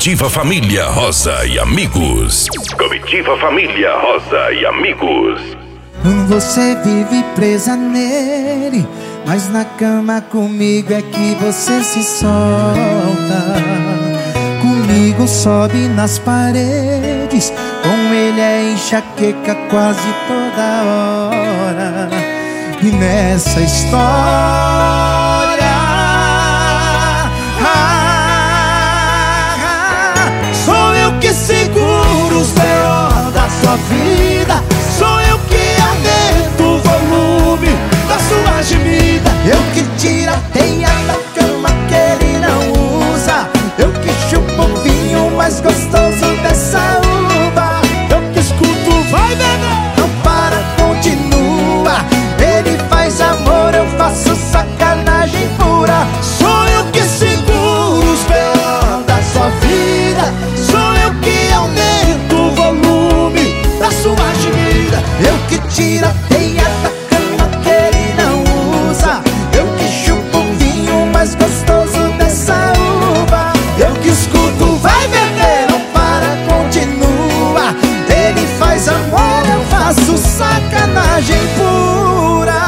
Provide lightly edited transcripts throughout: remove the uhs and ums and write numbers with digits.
Comitiva Família Rosa e Amigos. Comitiva Família Rosa e Amigos. Você vive presa nele, mas na cama comigo é que você se solta. Comigo sobe nas paredes, com ele é enxaqueca quase toda hora. E nessa história, sou eu que seguro os B.O. da sua vida. Sou eu que aumento o volume da sua gemida. Eu que tiro a teia da cama que ele não usa. Eu que chupo o vinho mais gostoso dessa uva. Eu que escuto, vai beber, não para, continua. Ele faz amor, eu faço sacanagem pura. Sou eu que seguro os B.O. da sua vida. Sou eu que aumento o volume da sua gemida. Eu que tiro a teia da cama que ele não usa. Eu que chupo o vinho mais gostoso dessa uva. Eu que escuto, vai beber, não para, continua. Ele faz amor, eu faço sacanagem pura.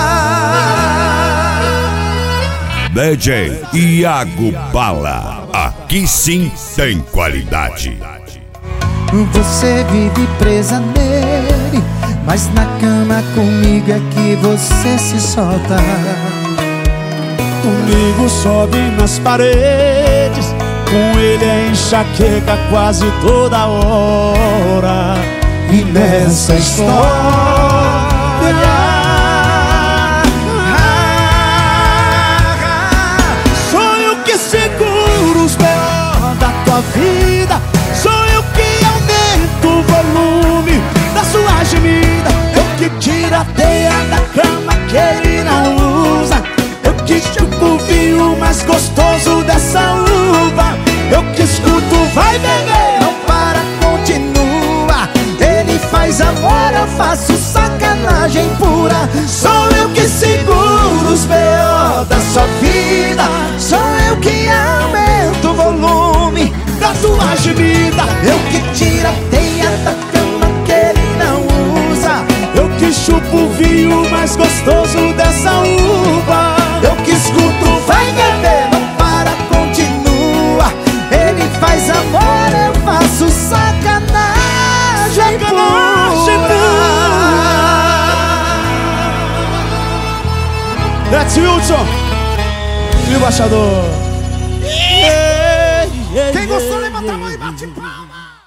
DJ Iago Bala, aqui sim tem qualidade. Você vive presa nele, mas na cama comigo é que você se solta. Comigo sobe nas paredes, com ele é enxaqueca quase toda hora. E nessa história, sou eu que seguro os B.O. da tua vida. Sou eu que aumento o volume da sua gemida. Eu que tiro a teia da cama que ele não usa. Eu que chupo o vinho mais gostoso dessa uva. Eu que escuto, vai beber, não para, continua. Ele faz amor, eu faço sacanagem pura. Sou eu que seguro os B.O. da sua vida. Sou eu que aumento o volume da sua gemida. Eu que tiro a teia da cama que ele não usa. eu que chupo o vinho mais gostoso dessa uva. Eu que escuto, vai beber, não para, continua. Ele faz amor, eu faço sacanagem pura. Let's Wilson e o Baixador. Quem gostou, levanta a mão e bate palma.